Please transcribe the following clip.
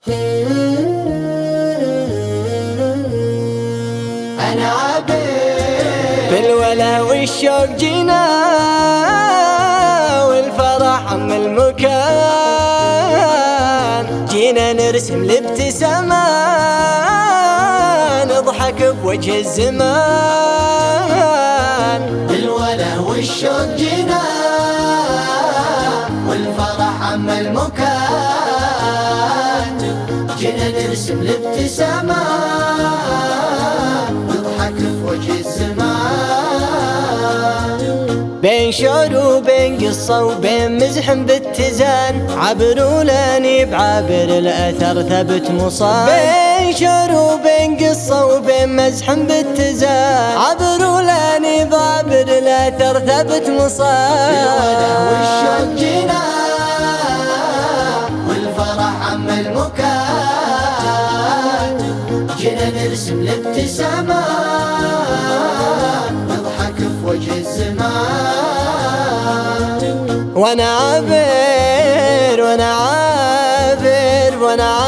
أنا عابر بالولا والشوق جينا والفرح عم المكان، جينا نرسم الابتسامة نضحك بوجه الزمان. بالولا والشوق جينا والفرح عم المكان، جينا نرسم الابتسامة نضحك في وجه الزمان. بين شعر وبين قصة وبين مزحم باتزان، عبروا لاني بعابر الأثر ثبت مصان. بين شعر وبين قصة وبين مزحم باتزان، عبروا لاني بعابر الأثر ثبت مصان. بالولا والشوق جينا والفرح عم المكان، جينا نرسم الابتسامة نضحك في وجه الزمان. وانا عابر وانا عابر وانا